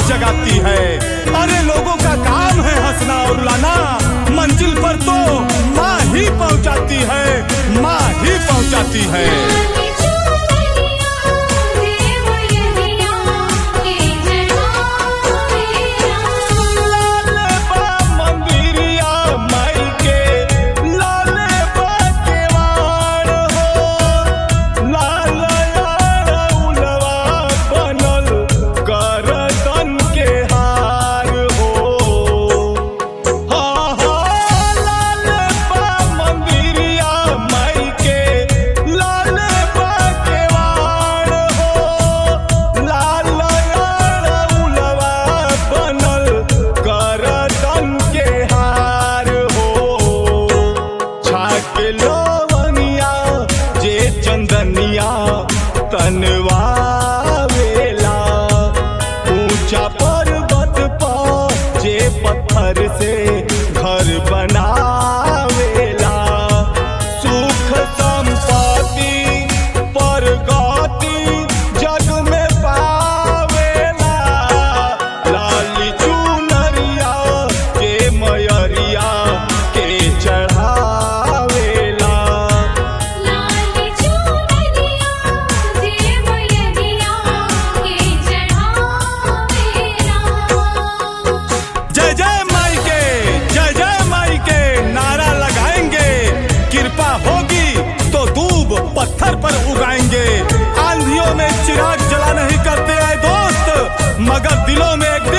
जगाती है। अरे लोगों का काम है हंसना और रुलाना, मंजिल पर तो माँ ही पहुँचाती है, माँ ही पहुँचाती है। तनवावेला ऊंचा पर्वत पर जे पत्थर से घर बनावेला, सुख संपत्ति प्रगति जग में पावेला। लाली चुनरिया के मयरिया के चढ़ावेला। जय जय माई के, जय जय माई के नारा लगाएंगे, कृपा होगी तो दूब पत्थर पर उगाएंगे। आंधियों में चिराग जला नहीं करते हैं दोस्त, मगर दिलों में एक